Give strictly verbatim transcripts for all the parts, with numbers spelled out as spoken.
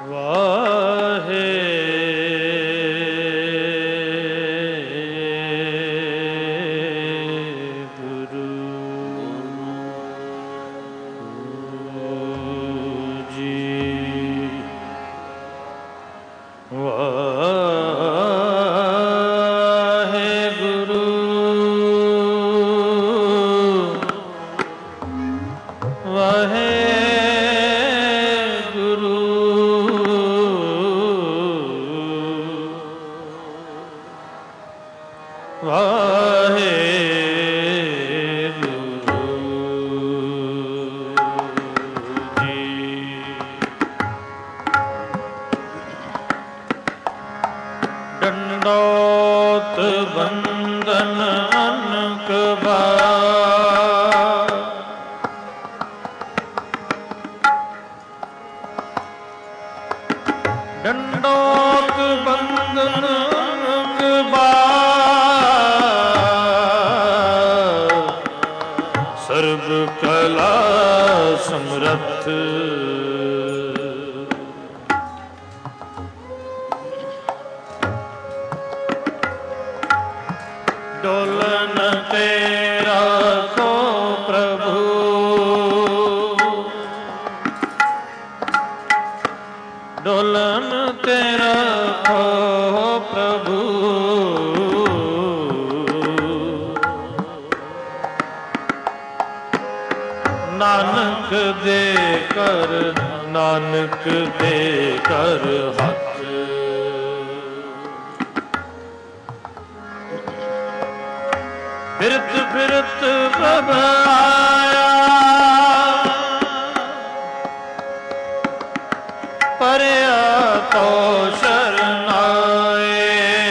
ਵਾਹੇ ਡੰਡੋਤ ਬੰਦਨ ਅਨਕ ਬਾਰ ਡੰਡੋਤ ਬੰਦਨ ਅਨਕ ਬਾਰ ਸਰਬ ਕਲਾ ਸਮਰੱਥ ਡੋਲਨ ਤੇਰਾ ਕੋ ਪ੍ਰਭੂ ਡੋਲਨ ਤੇਰਾ ਕੋ ਪ੍ਰਭੂ ਨਾਨਕ ਦੇ ਕਰ ਨਾਨਕ ਦੇ ਕਰ ਹੱਥ ਫਿਰਤ ਫਿਰਤ ਪ੍ਰਭ ਆਇਆ ਪਰਿਆ ਤੋ ਸ਼ਰਨਾਏ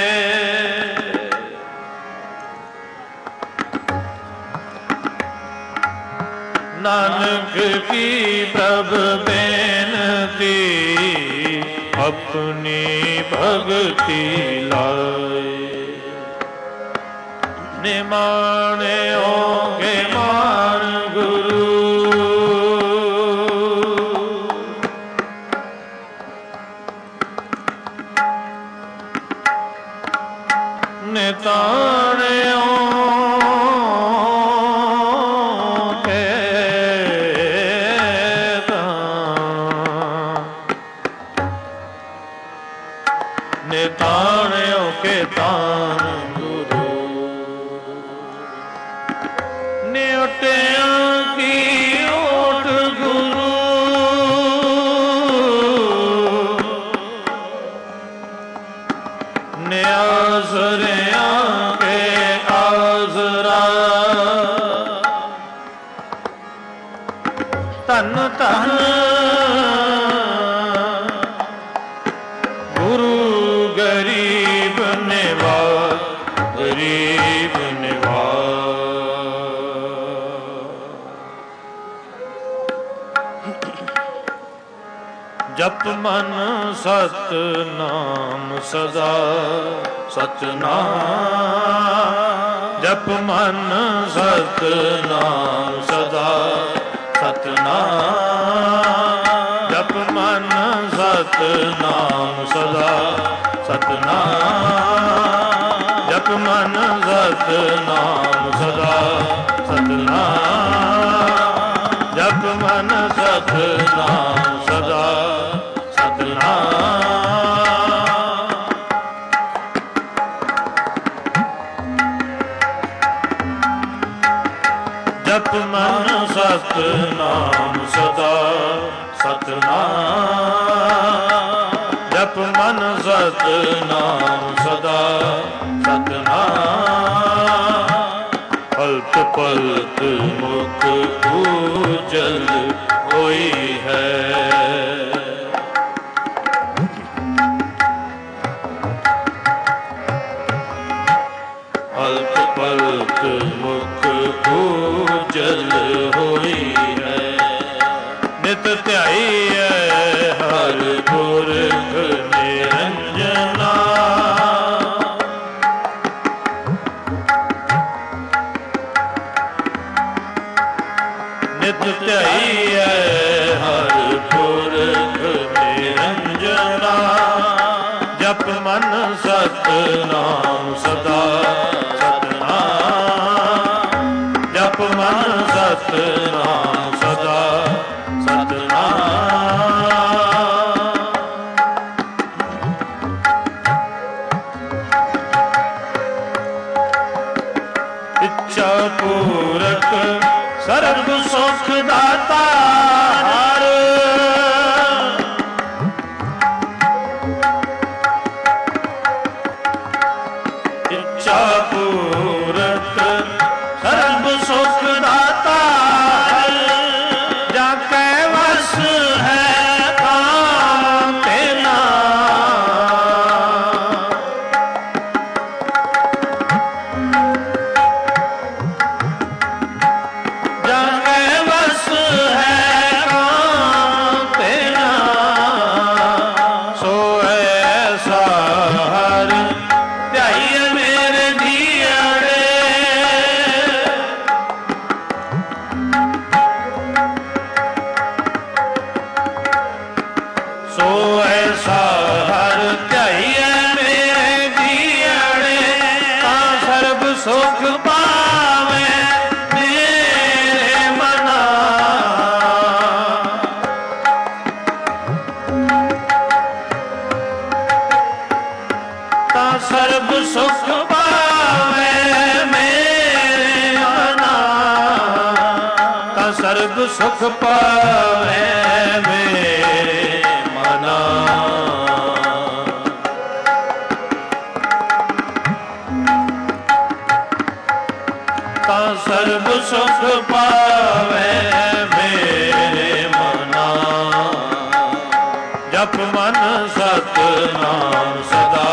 ਨਾਨਕ ਕੀ ਪ੍ਰਭ ਬੇਨਤੀ ਆਪਣੀ ਭਗਤੀ ਲਾਏ ਨਿਮਾਣਿਓਗੇ ਮਾਨ ਗੁਰੂ ਨਿਤਾਣਿਓ ਕੇ ਤਾਂ ਨਿਤਾਣਿਓ ਕੇ ਤਾਨ ਨਿਉਟਿਆਂ ਕੀ ਓਟ ਗੁਰੂ ਨਿਆਜ਼ਰਿਆਂ ਕੇ ਆਜ਼ਰਾ ਧੰਨ ਧੰਨ ਗੁਰੂ ਗਰੀਬ ਨਿਵਾਜ ਗਰੀਬ ਨਿਵਾਜ ਜਪ ਮਨ ਸਤਨਾਮ ਸਦਾ ਸਤਨਾਮ ਜਪ ਮਨ ਸਤਨਾਮ ਸਦਾ ਸਤਨਾਮ ਜਪ ਮਨ ਸਤਨਾਮ ਸਦਾ ਸਤਨਾਮ ਜਪ ਮਨ ਸਤਨਾਮ ਸਦਾ ਸਤਨਾਮ ਜਪ ਮਨ ਸਤਨਾਮ ਸਦਾ ਜਪ ਮਨ ਸਤਨਾਮ ਸਦਾ ਸਤਨਾਮ ਜਪ ਮਨ ਸਤਨਾਮ ਸਦਾ ਸਤਨਾਮ ਹਲਤ ਪਲਤ ਮੁਖ ਉਜਲ ਹੋਈ ਹੈ ਹਲਤ ਪਲਤ ਮੁਖ ਉਜਲ ਹੋਈ ਹੈ ਨਿਤ ਧਿਆਈ ਹੈ ਹਰ ਪੁਰਖ ਨਿਰੰਜਨਾ ਨਿਤ ਧਿਆਈ ਹੈ ਮਨ ਸਤਨਾਮ ਸਦਾ ਸਤਨਾਮ ਜਪ ਮਨ ਸਤਨਾਮ ਸਦਾ ਸਤਨਾਮ ਇੱਛਾ ਪੂਰਕ ਸਰਬ ਸੁਖ ਦਾਤਾ ਹਰ ਇੱਛਾ ਪੂਰਕ ਸਰਬ ਸੁਖ ਦਾਤਾ ਜਾ ਕੈ ਵਸ ਹੈ ਕਾਮ ਤੇਨਾ ਜਾ ਕੈ ਵਸ ਹੈ ਕਾਮ ਤੇਨਾ ਸੋ ਐਸਾ ਹਰ ਧਿਆਈਏ ਮੇਰੇ ਜੀਅੜੇ ਸੋ ਐਸਾ ਹਰ ਧਿਆਈਏ ਮੇਰੇ ਜੀਅੜੇ ਤਾਂ ਸਰਬ ਸੁਖ ਪਾਵੇ ਮੇਰੇ ਮਨਾ ਤਾਂ ਸਰਬ ਸੁਖ ਪਾਵੇ ਮੇਰੇ ਮਨਾ ਤਾਂ ਸਰਬ ਸੁਖ ਪਾਵੇ ਮੇਰੇ ਮਨਾ ਤਾਂ ਸਰਬ ਸੁਖ ਪਾਵੇ ਮੇਰੇ ਮਨਾ ਜਪ ਮਨ ਸਤਨਾਮ ਸਦਾ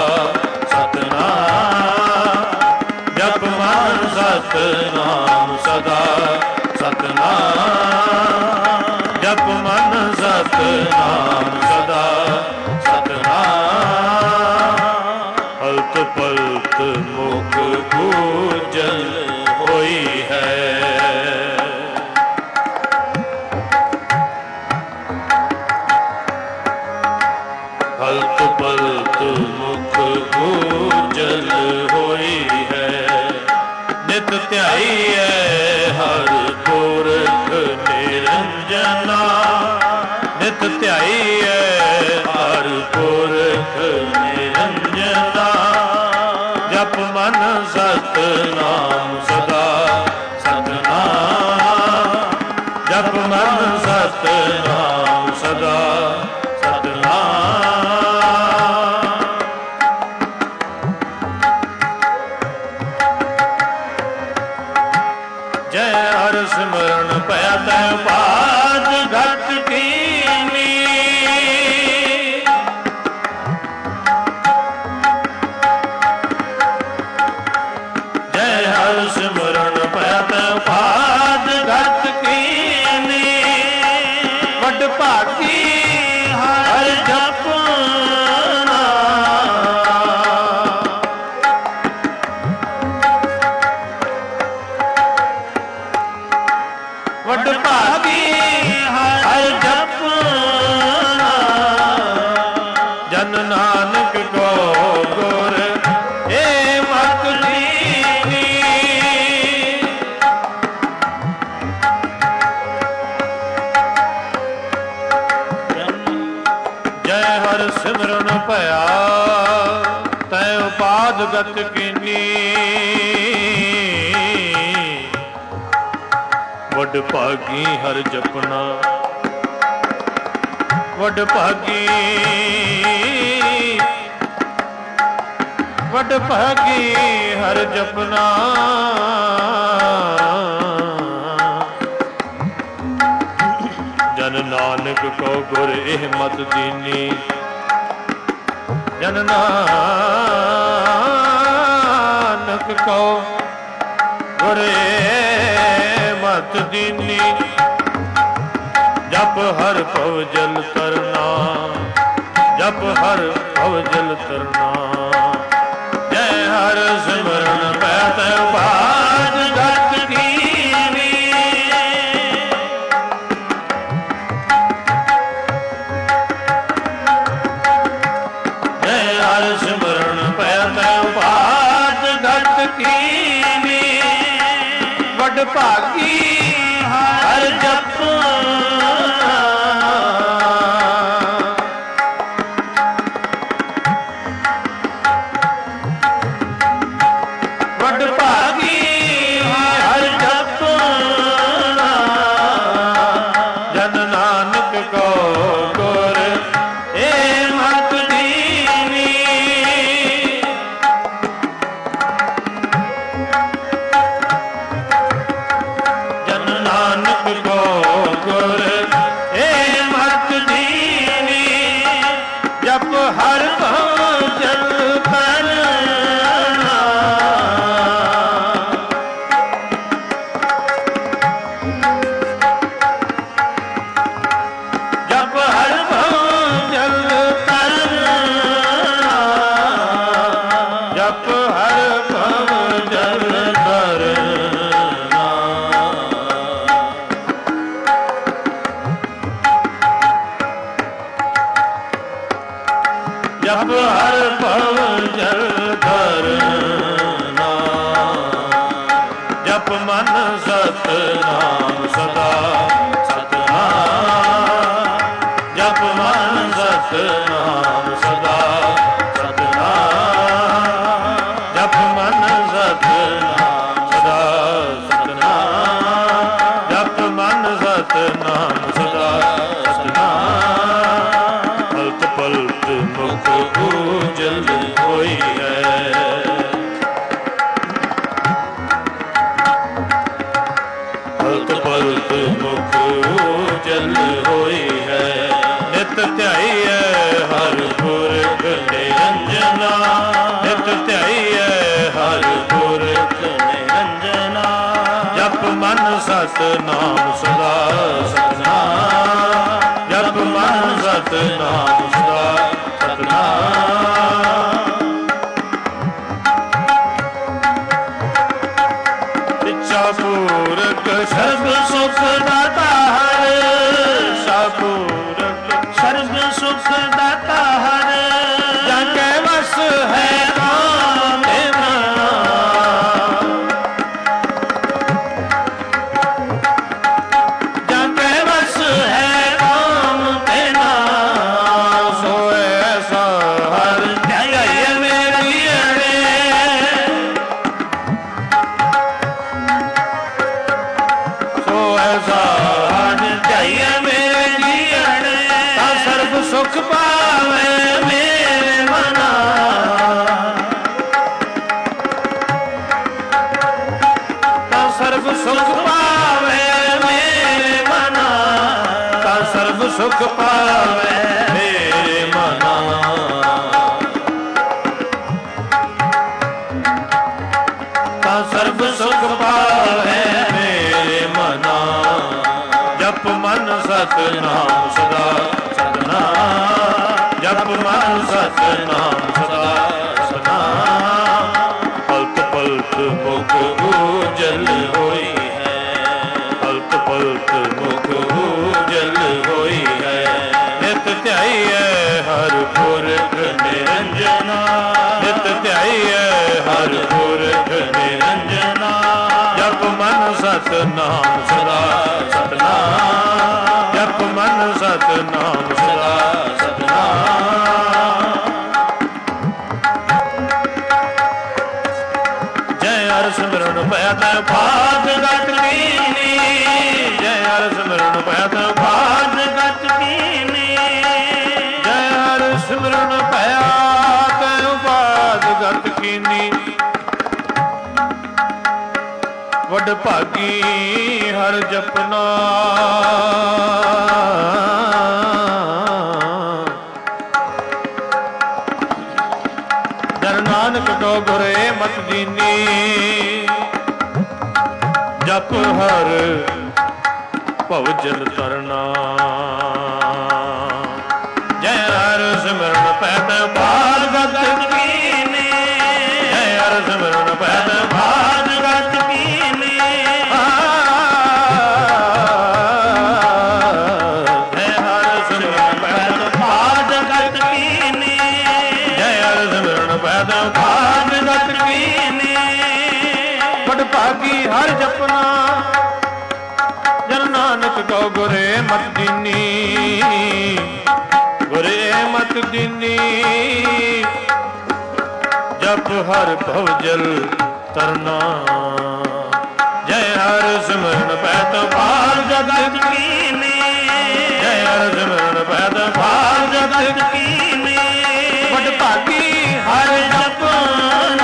ਸਤਨਾਮ ਜਪ ਮਨ ਸਤਨਾਮ ਸਦਾ ਸਤਨਾਮ ਜਪ ਮਨ ਸਤਨਾਮ ਸਦਾ ਸਤਨਾਮ ਹਲਤ ਪਲਤ ਮੁਖ ਪੂਜਨ ਹੋਈ ਹੈ ਹਲਤ ਪਲਤ ਮੁਖ ਪੂਜਨ ਹੋਈ ਹੈ ਨਿਤ ਧਿਆਈਐ ਹਰ ਪੁਰਖ ਨਿਰੰਜਨਾ ਨਿਤ ਧਿਆਈਐ ਹਰ ਪੁਰਖ ਨਿਰੰਜਨਾ ਜਪ ਮਨ ਸਤਨਾਮ ਸਦਾ ਸਤਨਾਮ ਜਪ ਮਨ ਸਤਨਾਮ ਸਦਾ ਸਤਨਾਮ ਜੈ ਹਰਿ ਸਿਮਰਨ ਭਇਆ ਤੈ ਬਾਦ ਘਟ ਕੀਨੀ ਜੈ ਹਰਿ ਸਿਮਰਨ ਭਇਆ ਤੈ ਬਾਦ ਘਟ ਕੀਨੀ ਵੱਡ ਭਾਗੀ ਹਰਿ ਜਪਨਾ ਵੱਡ ਭਾਗੀ ਹਰਿ ਜਪਨਾ ਜਨ ਨਾਨਕ ਕੋ ਗੁਰ ਏ ਮਤ ਦੀਨੀ ਜੈ ਹਰਿ ਸਿਮਰਨ ਭਇਆ ਤੈ ਉਪਾਦ ਗਤ ਕੀਨੀ ਵੱਡ ਭਾਗੀ ਹਰਿ ਜਪਨਾ ਵੱਡ ਭਾਗੀ ਵੱਡ ਭਾਗੀ ਹਰਿ ਜਪਨਾ ਜਨ ਨਾਨਕ ਕੋ ਗੁਰ ਇਹ ਮਤ ਦੀਨੀ ਜਨ ਨਾਨਕ ਕੋ ਗੁਰ ਇਹ ਮਤ ਦੀਨੀ ਜਪ ਹਰ ਭਵ ਜਲ ਤਰਨਾ ਜਪ ਹਰ ਭਵ ਜਲ ਤਰਨਾ ਜੈ ਹਰ ਸਿਮਰਨ ਪੈ ਤੈ ਬਾਜ ਘਟ ਕੀਨੀ ਜੈ ਹਰ ਸਿਮਰਨ ਜਪ ਹਰ ਭਵ ਜਲ ਤਰਨਾ ਜਪ ਮਨ ਸਤਨਾਮ ਸਦਾ ਸਤਨਾਮ ਜਪ ਮਨ ਸਤਨਾਮ ਸਦਾ ਸਤਨਾਮ ਜਪ ਮਨ ਸਤਨਾਮ ਸਦਾ ਸਤਨਾਮ ਜਪ ਮਨ ਸਤਨਾਮ ਸਦਾ ਸਤਨਾਮ ਪਲਤ ਪਲਤ ਮੁਖ ਉਜਲ ਹੋਈ ਹੈ ਪਲਤ ਪਲਤ ਮੁਖ ਉਜਲ ਹੋਈ ਹੈ ਨਿਤ ਧਿਆਈਐ ਹਰਿ ਪੁਰਖ ਨਿਰੰਜਨਾ ਨਿਤ ਧਿਆਈਐ ਹਰਿ ਪੁਰਖ ਨਿਰੰਜਨਾ ਜਪ ਮਨ ਸਤਨਾਮ ਸਦਾ ਸਤਨਾਮ ਜਪ ਮਨ ਸਤਨਾਮ ਸਦਾ ਸਤਨਾਮ ਇੱਛਾ ਪੂਰਕ ਸਰਬ ਸੁਖ ਦਾਤਾ ਹਰਿ ਇੱਛਾ ਪੂਰਕ ਸਰਬ ਸੁਖ ਦਾਤਾ ਹਰਿ ਜਾਂ ਕੈ ਵਸ ਹੈ ਨਾਮ ਤੇਰਾ ਜਾਂ ਕੈ ਵਸ ਹੈ ਨਾਮ ਤੇਰਾ ਸੋ ਐਸਾ ਹਰਿ ਧਿਆਈਐ ਮੇਰੀ ਅੜੇ ਸੋ ਐਸਾ ਹਰਿ ਧਿਆਈਐ ਮੇਰੀ ਅੜੇ ਤਾਂ ਸਰਬ ਸੁਖ ਪਾਵੇ ਮੇਰੇ ਮਨਾ ਤਾਂ ਸਰਬ ਸੁਖ ਪਾਵੇ ਮੇਰੇ ਮਨਾ ਤਾਂ ਸਰਬ ਸੁਖ ਪਾਵੇ ਮੇਰੇ ਮਨਾ ਤਾਂ ਸਰਬ ਸੁਖ ਪਾਵੇ ਮੇਰੇ ਮਨਾ ਜਪ ਮਨ ਸਤਨਾਮ ਸਦਾ ਸਤਨਾਮ ਜਪ ਮਨ ਸਤਨਾਮ ਸਦਾ ਸਤਨਾਮ ਪਲਤ ਪਲਤ ਮੁਖ ਉਜਲ ਹੋਈ ਹੈ ਪਲਤ ਪਲਤ ਮੁਖ ਉਜਲ ਹੋਈ ਹੈ ਨਿਤ ਧਿਆਈਐ ਹਰਿ ਪੁਰਖ ਨਿਰੰਜਨਾ ਨਿਤ ਧਿਆਈਐ ਹਰਿ ਪੁਰਖ ਨਿਰੰਜਨਾ ਜਪ ਮਨ ਸਤਨਾਮ ਸਦਾ ਸਤਨਾਮ ਜਪ ਮਨ ਸਤਨਾਮ ਸਦਾ ਸਤਨਾਮ ਜੈ ਹਰਿ ਸਿਮਰਨ ਭਇ ਭਾਗ ਗਤ ਕੀਨੀ ਜੈ ਹਰਿ ਸਿਮਰਨ ਭਇ ਭਾਗ ਗਤ ਕੀਨੀ ਜੈ ਹਰਿ ਸਿਮਰਨ ਭਇ ਭਾਗ ਗਤ ਕੀਨੀ ਵਡ ਭਾਗੀ ਹਰ ਜਪਨਾ ਜਨ ਨਾਨਕ ਡੋਗਰੇ ਮਤ ਦੀਨੀ ਜਪ ਹਰ ਭਵ ਜਲ ਤਰਨਾ ਜੈ ਹਰਿ ਸਿਮਰਨ ਭਇ ਭਾਗ ਗਤ ਕੀਨੀ ਜੈ ਹਰਿ ਸਿਮਰਨ ਭਇ ਭਾਗ ਗਤ ਕੀਨੀ ਜੈ ਹਰਿ ਸਿਮਰਨ ਭਇ ਭਾਗ ਗਤ ਕੀਨੀ ਜੈ ਹਰਿ ਸਿਮਰਨ ਭਇ ਭਾਗ ਗਤ ਕੀਨੀ ਵਡ ਭਾਗੀ ਹਰਿ ਜਪਨਾ ਜਨ ਨਾਨਕ ਕੋ ਗੁਰੇ ਮਤ ਦੀਨੀ ਗੁਰੇ ਮਤ ਦੀਨੀ ਜਪ ਹਰਿ ਭਵ ਜਲ ਤਰਨਾ ਜੈ ਹਰਿ ਸਿਮਰਨ ਭਇ ਭਾਗ ਗਤ ਕੀਨੀ ਜੈ ਹਰਿ ਸਿਮਰਨ ਭਇ ਭਾਗ ਗਤ ਕੀਨੀ ਵਡ ਭਾਗੀ ਹਰਿ ਜਪਨਾ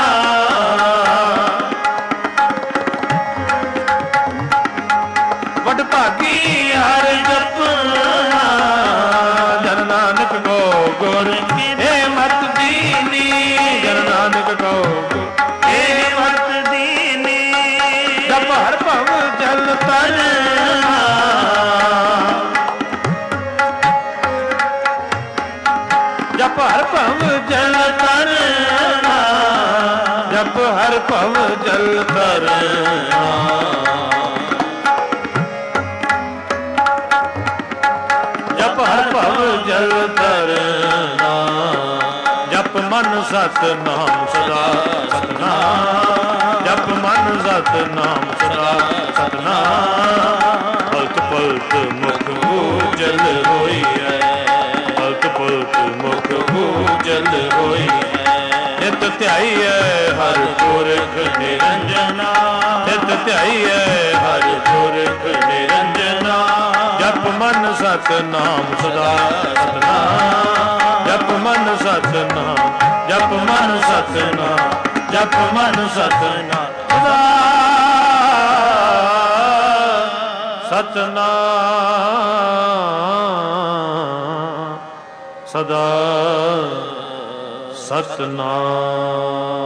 ਵਡ ਭਾਗੀ ਹਰਿ ਜਪਨਾ ਜਨ ਨਾਨਕ ਕੋ ਗੁਰ ਏ ਮਤ ਦੀਨੀ ਜਨ ਨਾਨਕ ਕੋ ਏ ਮਤ ਦੀਨੀ ਜਪ ਹਰਿ ਭਵ ਜਲ ਤਰਨਾ ਜਪ ਹਰਿ ਭਵ ਜਲ ਤਰਨਾ ਜਪ ਹਰਿ ਭਵ ਜਲ ਤਰਨਾ ਜਪ ਹਰਿ ਭਵ ਜਲ ਤਰਨਾ ਮਨ ਸਤਨਾਮ ਸਦਾ ਸਤਨਾਮ ਜਪ ਮਨ ਸਤਨਾਮ ਸਦਾ ਸਤਨਾਮ ਪਲਤ ਪਲਤ ਮੁਖ ਉਜਲ ਹੋਈਐ ਪਲਤ ਪਲਤ ਮੁਖ ਉਜਲ ਹੋਈਐ ਨਿਤ ਧਿਆਈਐ ਹਰਿ ਪੁਰਖ ਨਿਰੰਜਨਾ ਨਿਤ ਧਿਆਈਐ ਹਰਿ ਪੁਰਖ ਨਿਰੰਜਨਾ ਜਪ ਮਨ ਸਤਨਾਮ ਸਦਾ ਸਤਨਾਮ ਜਪ ਮਨ ਸਤਨਾਮ ਜਪ ਮਨ ਸਤਨਾਮ ਜਪ ਮਨ ਸਤਨਾਮ ਸਦਾ ਸਤਨਾਮ ਸਦਾ ਸਤਨਾਮ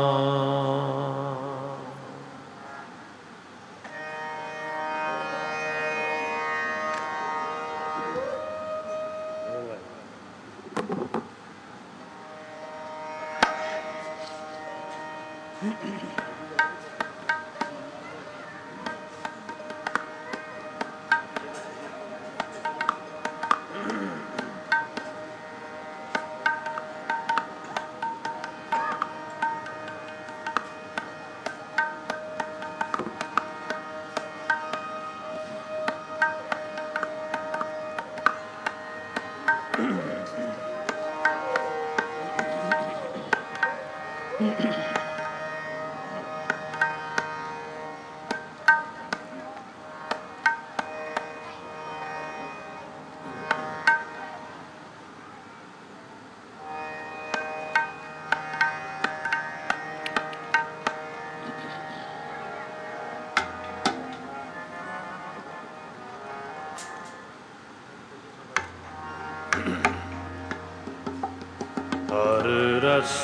ਹਰ ਰਸ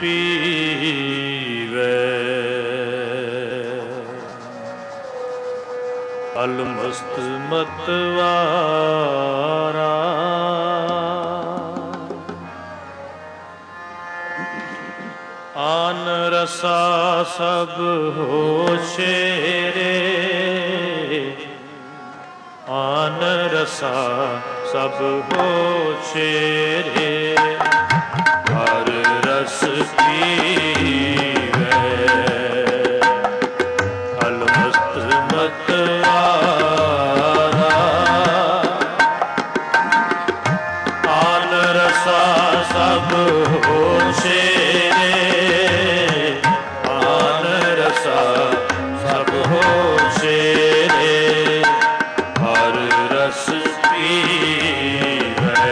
ਪੀਵੇ ਅਲਮਸਤ ਮਤਵਾਰਾ ਆਨ ਰਸਾ ਸਭ ਹੋਸ਼ੇ ਰੇ ਆਨ ਰਸਾ ਸਭ ਹੋਸ਼ੇ ਰੇ ਹਰ ਰਸ ਪੀਵੇ ਅਲਮਸਤ ਮਤਵਾਰਾ ਆਨ ਰਸਾ ਸਭ ਹੋਸ਼ੇ ਰੇ ਆਨ ਰਸਾ ਸਭ ਹੋਸ਼ੇ ਰੇ ਹਰ ਰਸ ਪੀਵੇ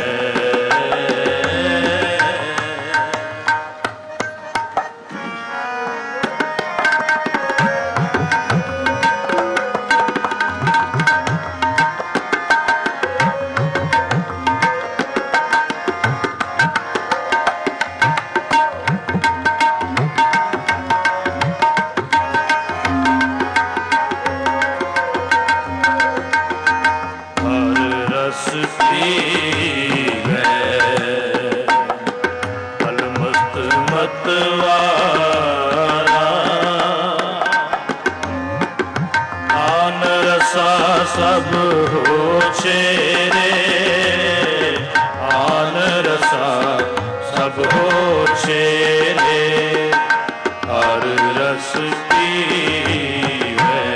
ਸਭ ਹੋਸ਼ੇ ਰੇ ਆਨ ਰਸਾ ਸਭ ਹੋਸ਼ੇ ਰੇ ਹਰ ਰਸ ਪੀਵੇ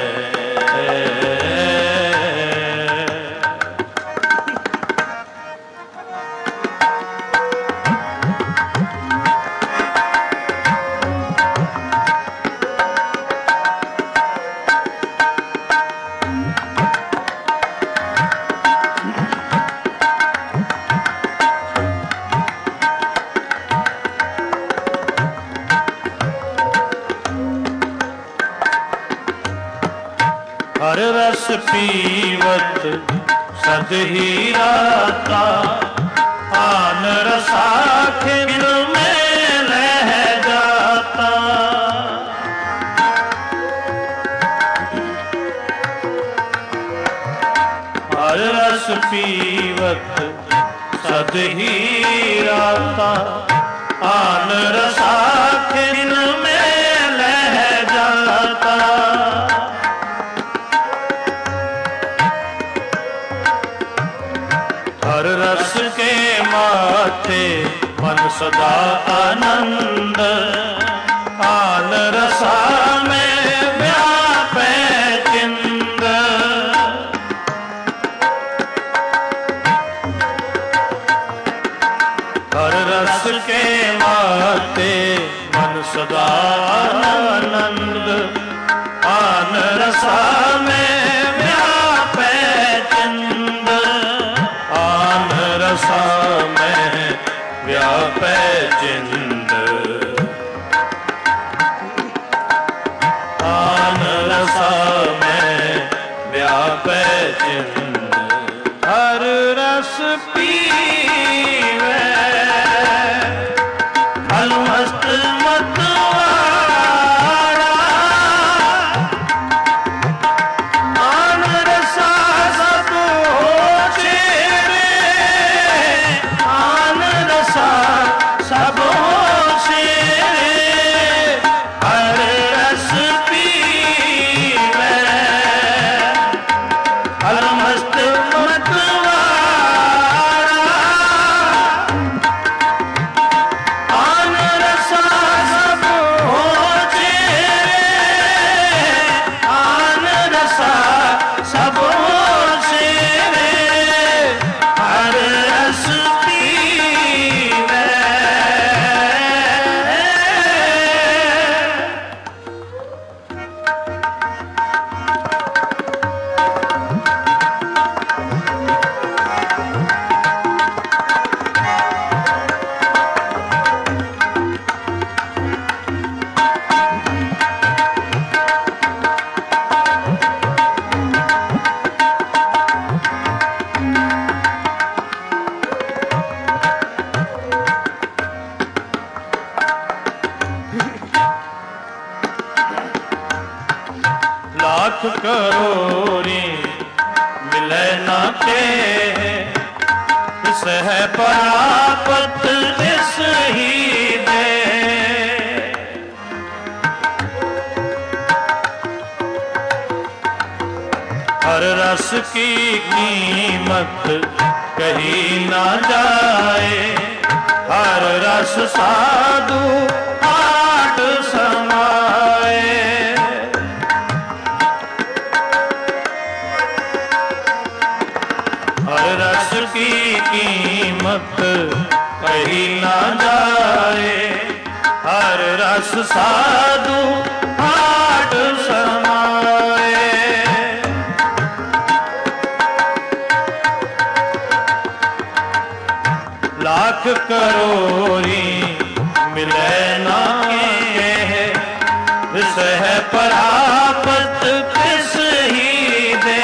ਹਰ ਰਸ ਪੀਵਤ ਸਦ ਹੀ ਰਾਤਾ ਆਨ ਰਸਾ ਖਿਨ ਮੈਂ ਲਹਿ ਜਾਤਾ ਹਰ ਰਸ ਪੀਵਤ ਸਦ ਹੀ ਰਾਤਾ ਆਨ ਰਸਾ ਖਿਨ ਮੈਂ ਲਹਿ ਜਾਤਾ हर रस के माथे मन सदा आनंद आन रसा में व्यापे चिंद। हर रस के माते मन सदा आनंद आन रसा में व्यापे चिंद। आन रसा में व्यापे चिंद। आन रसा में व्यापे चिंद। हर रस पीवे अलमस्त मतवारा। आन रसा सब होशे रे। आन रसा सब होशे रे। हर रस पीवे अलमस्त मतवारा। आन रसा सब होशे रे। आन रसा सब होशे रे। हर रस पीवे। लाख करोरी मिले ना के। इस है परापत इस ही दे। हर रस की कीमत कहीं ना जाए। हर रस साधु आठ समाए। हर रस की कीमत कहीं ना जाए। हर रस साधु आठ समाए। लाख करोरी मिले ना के। इस है परापत किस ही दे।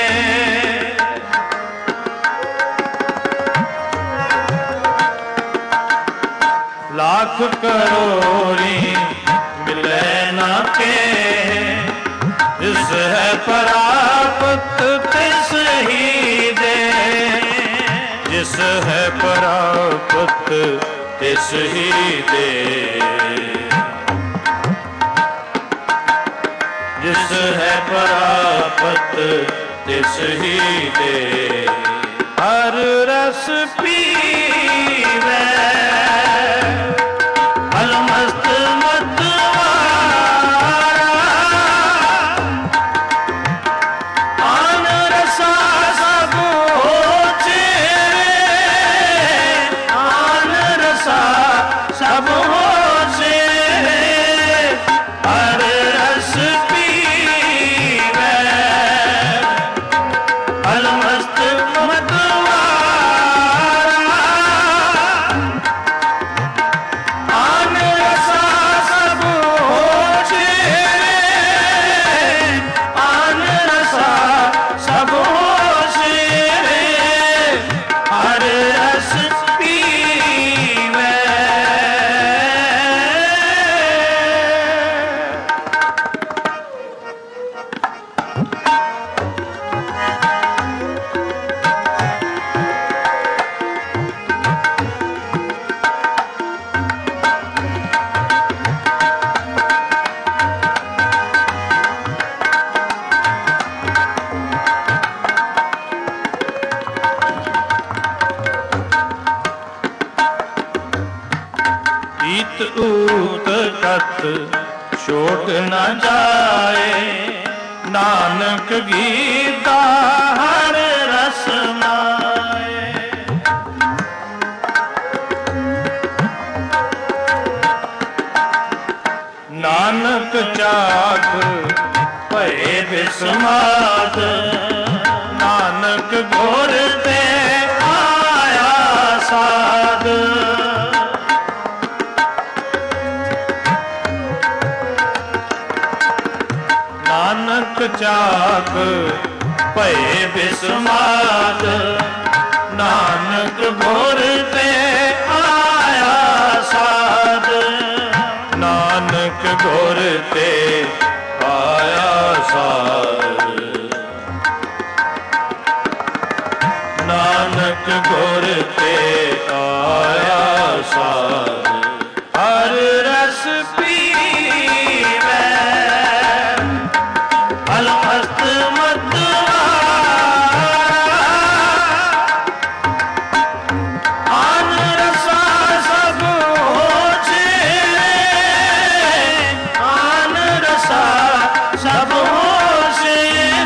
लाख करोरी मिले ना के। इस है परापत किस ही दे। जिस है परापत तिस ही दे। जिस है परापत तिस ही दे। हर रस पीवे अलमस्त मतवारा। आन रसा सब होशे रे। आन रसा सब होशे रे। हर रस पीवे अलमस्त मतवारा। ਰੀਤ ਊਤ ਕਤ ਛੋਟ ਨਾ ਜਾਏ, ਨਾਨਕ ਗੀਤਾ ਹਰ ਰਸ ਮਾਏ। ਨਾਨਕ ਚਾਖ ਭਏ ਬਿਸਮਾਦ, ਨਾਨਕ ਗੁਰ ਤੇ ਆਇਆ ਸਾਧ। ਨਾਨਕ ਚਾਖ ਭਏ ਬਿਸਮਾਦ, ਨਾਨਕ ਗੁਰ ਤੇ ਆਇਆ ਸਾਧ। ਨਾਨਕ ਗੁਰ ਤੇ ਆਇਆ ਸਾਧ, ਨਾਨਕ ਗੁਰ ਤੇ ਆਇਆ ਸਾਧ। ਹਰ ਰਸ ਪੀਵੈ ਅਲਮਸਤ ਮਤਵਾਰਾ, ਆਨ ਰਸਾ ਸਭ ਹੋਛੇ, ਆਨ ਰਸਾ ਸਭ ਹੋਛੇ।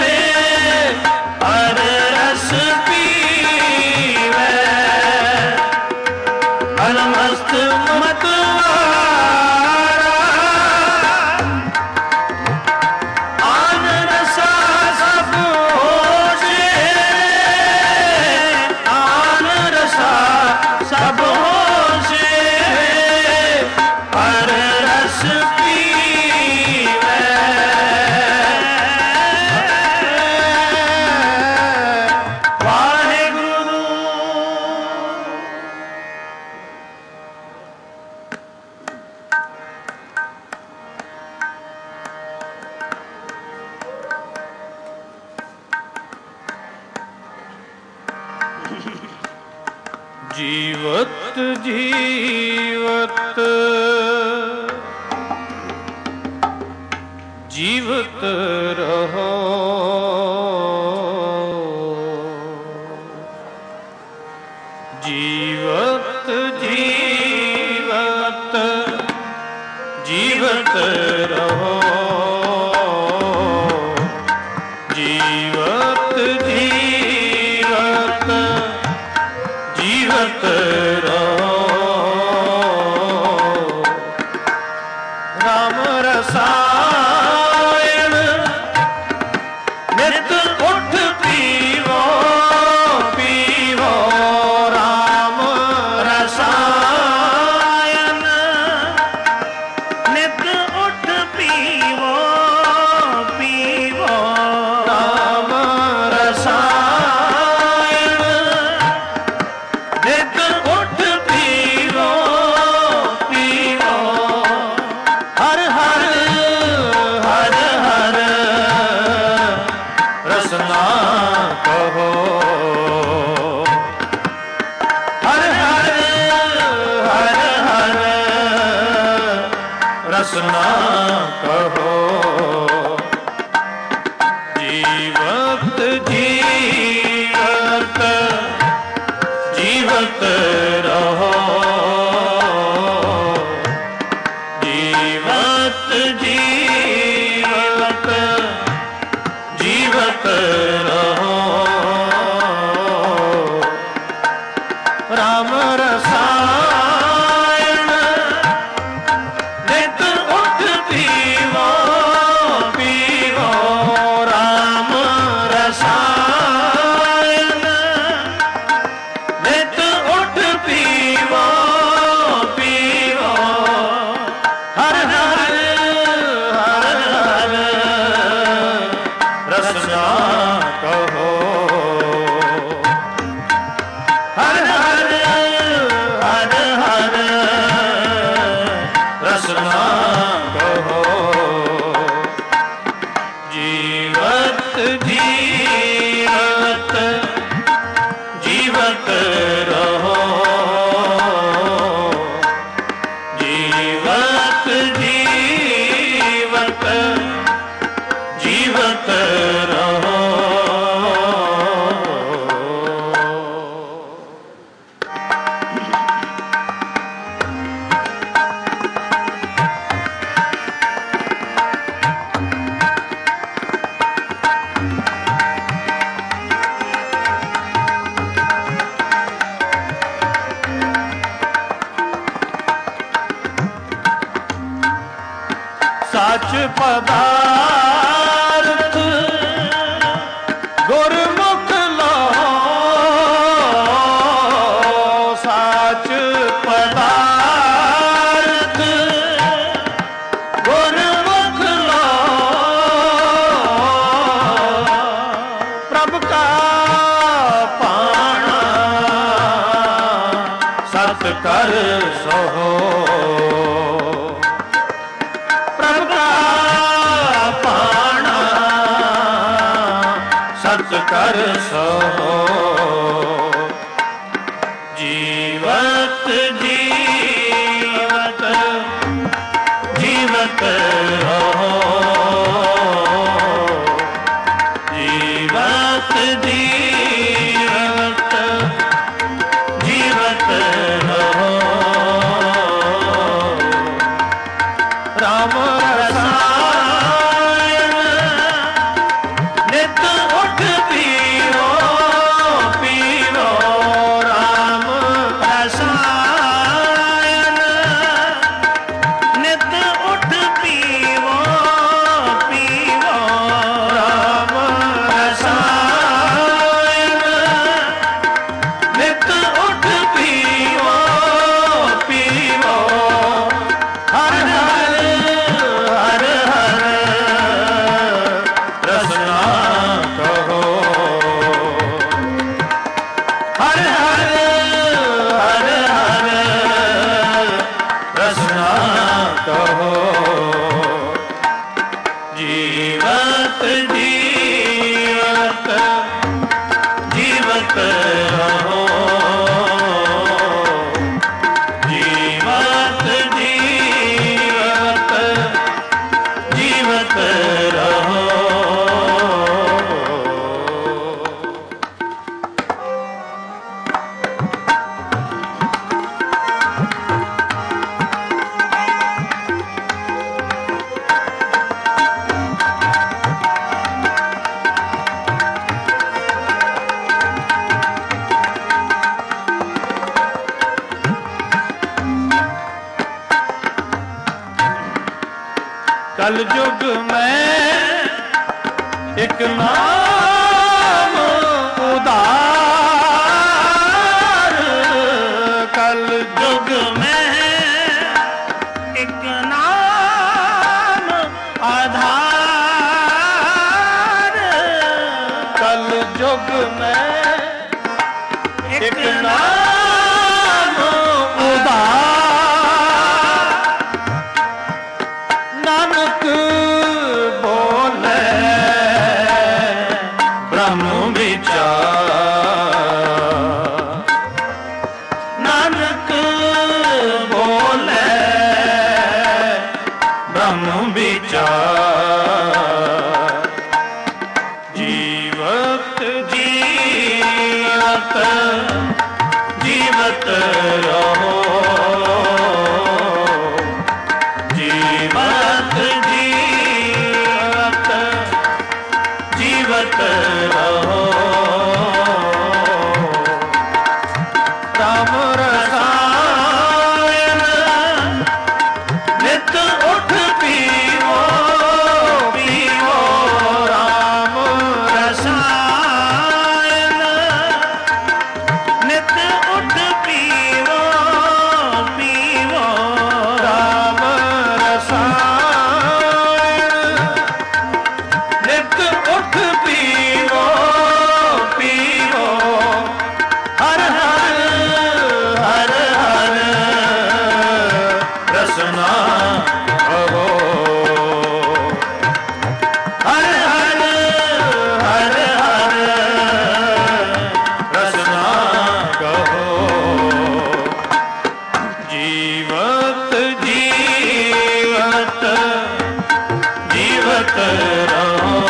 ਹਰ ਰਸ ਪੀਵੈ ਅਲਮਸਤ ਮਤਵਾਰਾ, ਸਭ ਹੋਸ਼ੇ। ਹਰ ਰਸ ਪੀਵੈ ਵਾਹਿਗੁਰੂ। ਜੀਵਤ ਜੀਵਤ ਜੀਵਤ ਰਹੋ, ਜੀਵਤ ਜੀਵਤ ਜੀਵਤ ਰਹੋ, ਜੀਵਤ ਜੀਵਤ ਜੀਵਤ ਰਹੋ। ਰਾਮ ਰਸਾਇਣ ਨਿਤ ਉੱਠ ਪੀਵੋ, ਪੀਵੋ ਰਾਮ ਰਸਾਇਣ ਨਿਤ ਉੱਠ ਪੀਵੋ, ਪੀਵੋ ਰਾਮ ਰਸਾਇਣ ਨਿਤ ਉੱਠ ਪੀਵੋ, ਪੀਵੋ। ਹਰ ਹਰ ਹਰ ਹਰ ਰਸਨਾ ਕਹੋ, ਹਰ ਹਰ ਹਰ ਹਰ ਰਸਨਾ ਕਹੋ। ਜੀਵਤ ਜੀਵਤ ਜੀਵਤ ਰਹੋ, ਜੀਵਤ ਜੀਵਤ ਜੀਵਤ ਰਹੋ। ਰਾਮ ਰਸਾਇਣ ਨਿਤ ਉੱਠ ਪੀਵੋ, ਪੀਵੋ ਰਾਮ ਰਸਾਇਣ ਨਿਤ ਉੱਠ ਪੀਵੋ, ਪੀਵੋ। ਹਰ ਹਰ ਹਰ ਹਰ ਰਸਨਾ ਕਹੋ, ਹਰ ਹਰ साच पदार्थ गुरमुख लो साच पदार्थ गुरमुख लो प्रभ का पाना सत कर सहो कर सहो जीवत जीवत जीवत रहो जीवत जीवत जीवत रहो राम रसायन नित उठ पीरो पीरो राम रसायन नित उठ पीरो पीरो राम रसायन नित उठ पीरो पीरो हर हर हर हर रसना कहो हर हर हर हर रसना कहो जीवत जीवत जीवत रहो जीवत जीवत जीवत रहो कल युग में एक नाम उदार कल युग में एक नाम आधार कल युग में एक नाम उदार नानक बोले ब्रह्म विचार नानक बोले ब्रह्म विचार जीवत जीवत जीवत रहो जीवत जीवत जीवत रहो राम रसायन नित उठ पीवो पीवो राम रसायन नित उठ पीवो पीवो राम रसायन नित उठ पीवो पीवो हर हर हर हर रसना कहो हर हर हर हर रसना कहो जीवत जीवत जीवत रहो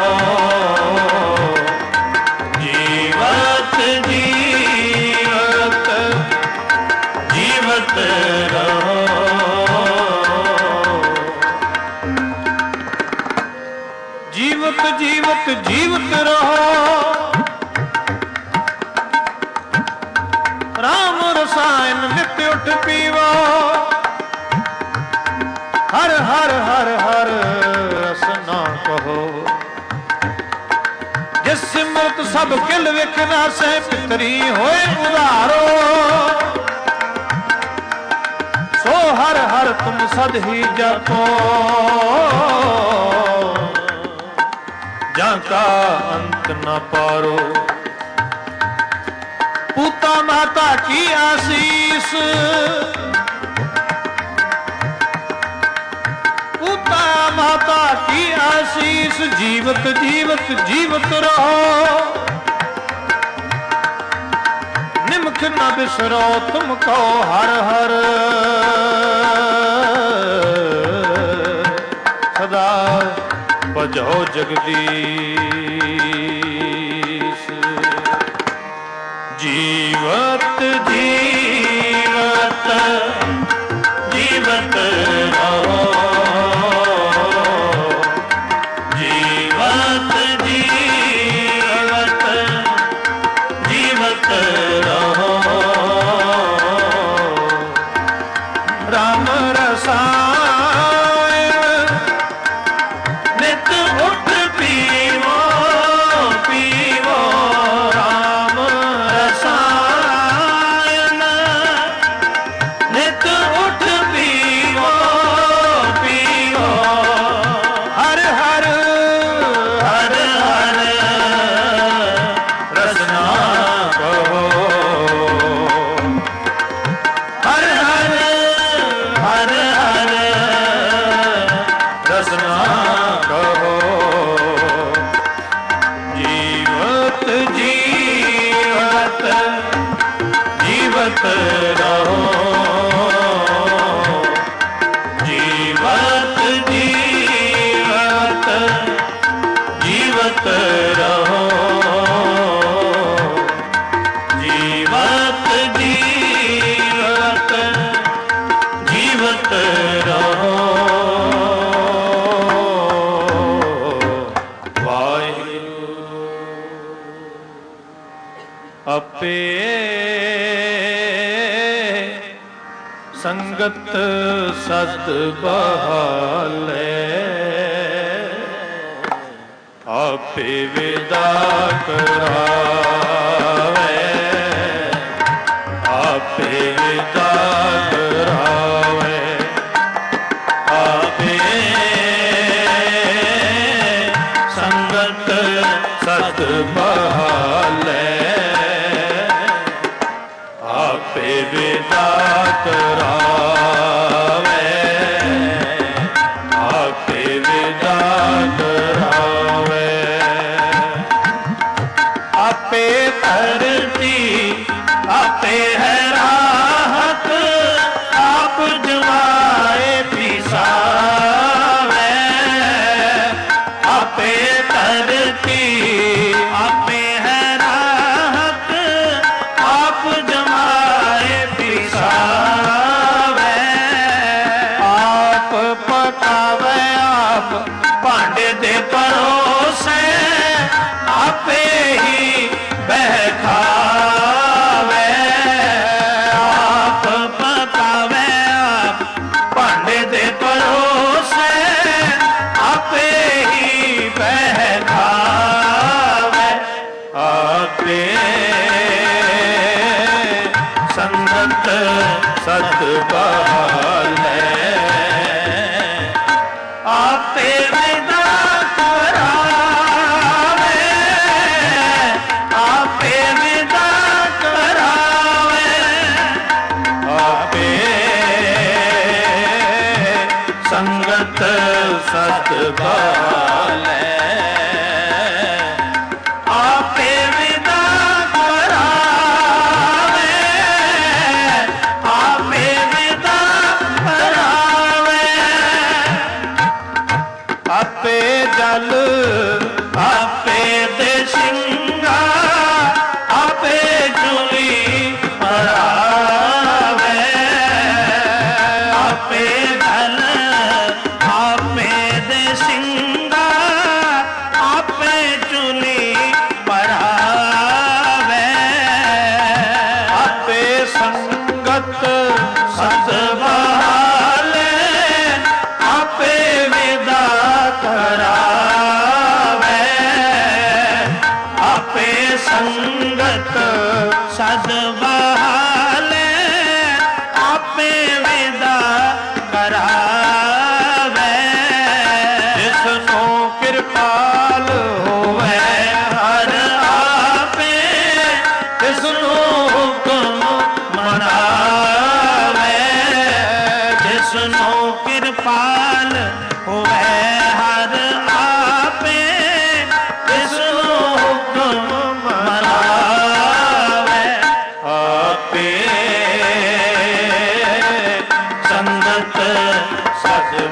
जीवत जीवत जीवत रहो जीवत जीवत जीवत रहो राम रसायन नित्य उठ पीवो हर हर हर हर ਸਿਮਰਤ ਸਭ ਕਿਲ ਵਿਖ ਨਾਸੈ ਪਿਤਰੀ ਹੋਏ ਉਧਾਰੋ ਸੋ ਹਰ ਹਰ ਤੁਮ ਸਦ ਹੀ ਜਪੋ ਜਾਂ ਕਾ ਅੰਤ ਨ ਪਾਰੋ पूता माता की आशीष पूता माता की आशीष जीवत जीवत जीवत रहो निमख न बिसरो तुम कहो हर हर सदा भजो जगदीश जीवत जीवत जीवत रहो जीवत जीवत जीवत रहो राम रसायन नित उठ पीवो पीवो राम रसायन नित उठ पीवो पीवो हर हर हर हर रसना कहो हर हर हर हर रसना कहो जीवत जीवत जीवत रहो जीवत जीवत जीवत रहो जीवत जीवत जीवत रहो वाहिगुरु अपे संगत सत बहाले आपे विदा करावे आपे विदा करावे आपे संगत सत बहाले आपे विदा करावे आपे विदा करावे आपे धरती आपे है राहत आप जमाए पिसावे आपे धरती आपे है राहत आप जमाए पिसावे आप पकावे आप भांडे दे परोसे आपे ही बहकावे आप पकावे आप भांडे दे परोसे आपे ही बहकावे आपे संगत सत बहाले आपे विदा करावे आपे विदा करावे आपे संगत सत बहाले आपे विदा करावे आपे विदा करावे आपे जल आपे दे सिंगा आपे जुली परावे आपे जल आपे दे सिंगा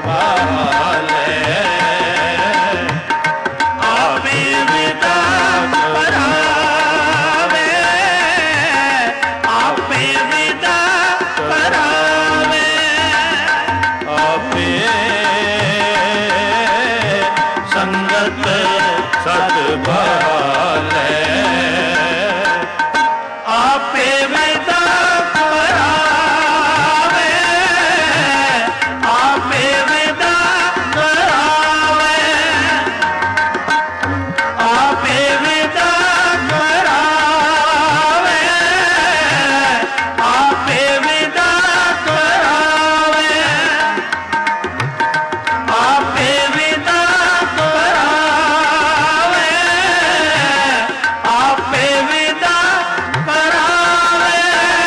ਭਾਲੇ ਆਪੇ ਵਿਦਾ ਕਰਾਵੇ ਆਪੇ ਵਿਦਾ ਕਰਾਵੇ ਆਪੇ ਸੰਗਤ ਸਤ ਭਾਲੇ ਆਪੇ ਵਿਦਾ ਕਰਾਵੇ ਆਪੇ ਵਿਦਾ ਕਰਾਵੇ ਆਪੇ ਵਿਦਾ ਕਰਾਵੇ ਆਪੇ ਵਿਦਾ ਕਰਾਵੇ ਆਪੇ ਵਿਦਾ ਕਰਾਵੇ ਆਪੇ ਵਿਦਾ ਕਰਾਵੇ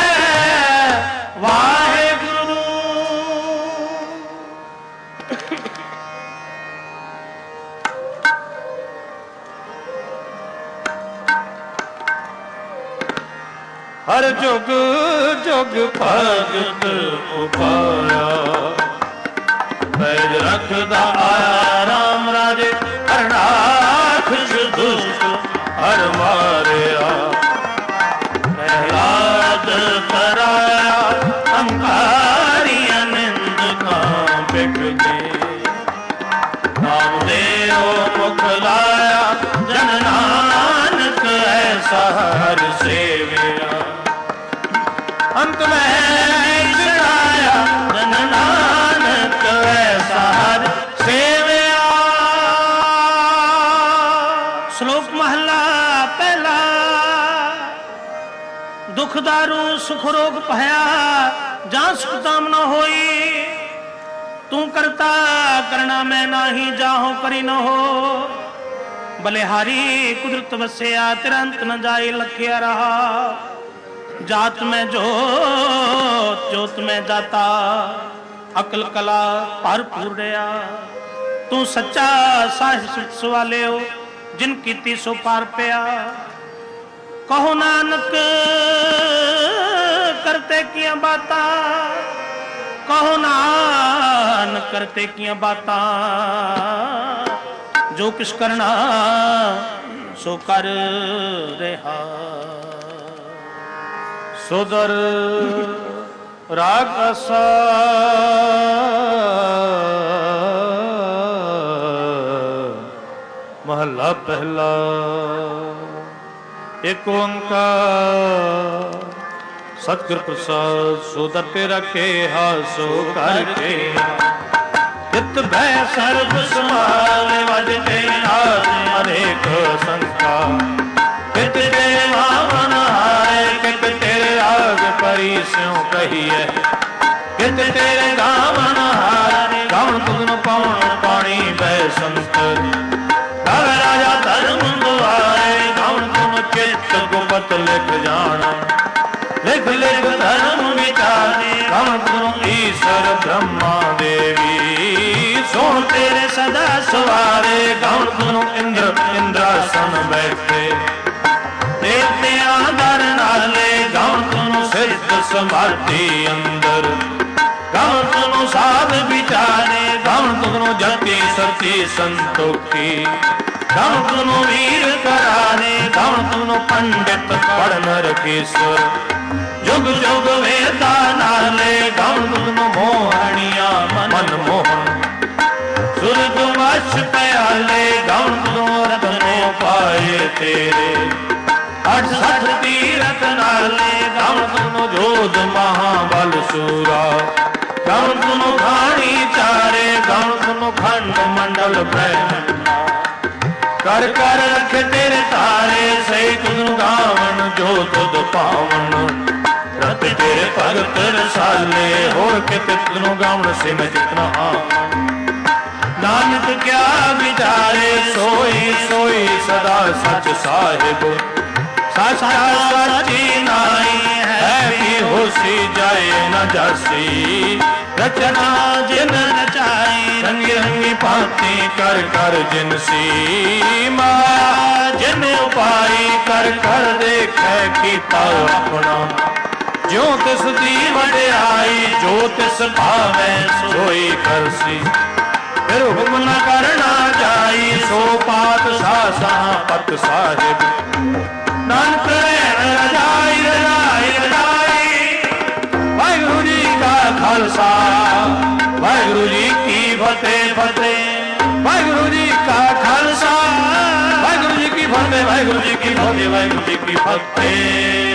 ਵਾਹਿਗੁਰੂ। ਹਰ ਜੁਗ ਜੁਗ ਭਗਤ ਉਪਾਇਆ ਪੈਜ ਰੱਖਦਾ ਆਇਆ ਰਾਮ ਰਾਜੇ ਹਰਨਾਖਸ਼ ਦੁਸ਼ਟ ਹਰ ਮਾਰਿਆ ਪ੍ਰਹਿਲਾਦ ਕਰਾਇਆ ਅੰਕਾਰੀਆਂ ਨਿੰਦਕਾਂ ਬਿਕ ਗਏ ਨਾਮਦੇਵ ਮੁਖ ਲਾਇਆ ਜਨ ਨਾਨਕ ਐਸਾ ਹਰ ਸੇਵਿਆ ਅੰਤ ਮੈਂ ਚੜਾਇਆ ਜਨ ਨਾਨਕ ਐਸਾ ਹਰ ਸੇਵਿਆ। ਸ਼ਲੋਕ ਮਹਲਾ ਪਹਿਲਾ। ਦੁਖ ਦਾਰੂ ਸੁਖ ਰੋਗ ਭਇਆ ਜਾਂ ਸੁਖ ਤਾਮ ਨ ਹੋਈ ਤੂੰ ਕਰਤਾ ਕਰਣਾ ਮੈਂ ਨਾਹੀ ਜਾਹੋ ਕਰੀ ਨ ਹੋ ਬਲਿਹਾਰੀ ਕੁਦਰਤ ਵਸਿਆ ਤੇਰਾ ਅੰਤ ਨ ਜਾਏ ਲਖਿਆ ਰਹਾ जात में जोत जोत में जाता अकल कला भरपूर रहा तू सच्चा साहिब सवाले हो जिन कीती सो पार पिया कहो नानक करते किया बाता कहो नानक करते किया बाता जो किस करना सो कर रहा सुदर रागसा महला पहला। एक ओंकार सतगुर प्रसाद सुदर पे रखे हासो करके चित भय सर्व समाले वजते नाद अनेक संका कित देवा मन हाय कित तेरे आग परी स्यों कहिए कित तेरे गावन हारे गावन तुगन पावन पानी बह संत गावे राजा धर्म दुआरे गावन तुम चित गुपत लिख जाना लिख लिख धर्म विचारे गावन तुम ईश्वर ब्रह्मा देवी सोन तेरे सदा सवारे गावन तुम इंद्र इंद्रासन बैठे देवतियां दर नाले गावन तुम सिद्ध समाधि अंदर गावन तुम साध विचारे गावन तुम जति सती संतोखी गावन तुम वीर करारे गावन तुम पंडित पढ़ नरकेश्वर जुग जुग वेदा नाले गावन तुम मोहनिया मन मोहन सुरग वश प्याले गावन तुम रत्नो पाए तेरे अठ सठ तीरथ नाले गावन तुम जोध महाबल सूरा गावन तुम खानी चारे गावन तुम खंड मंडल ब्रह्मंडा कर कर रख तेरे तारे सही तुम गावन जो तुद पावन रत तेरे भगत रसाले होर कित तुम गावन से मैं जितना आवन नानक क्या विचारे सोई सोई सदा सच साहिब सचा सची नाई है भी होसी जाए न जासी रचना जिन रचाई रंगी रंगी भांति कर कर जिनसी माया जिन उपाई कर कर देखे कीता अपना जो तिस दी वड्याई जो तिस भावे सोई करसी ਫਿਰ ਹੁਕਮ ਨ ਕਰਨਾ ਜਾਈ, ਸੋ ਪਾਤਸ਼ਾਹ ਸਾਹ ਪਤ ਸਾਹਿਬ ਨਾਨਕ ਰਹਿਣ ਰਜਾਈ ਰਜਾਈ ਰਜਾਈ। ਵਾਹਿਗੁਰੂ ਜੀ ਕਾ ਖਾਲਸਾ ਵਾਹਿਗੁਰੂ ਜੀ ਕੀ ਫਤਿਹ ਫਤਿਹ। ਵਾਹਿਗੁਰੂ ਜੀ ਕਾ ਖਾਲਸਾ ਵਾਹਿਗੁਰੂ ਜੀ ਕੀ ਫਤਿਹ ਵਾਹਿਗੁਰੂ ਜੀ ਕੀ ਫਤਿਹ ਵਾਹਿਗੁਰੂ ਜੀ ਕੀ ਫਤਿਹ।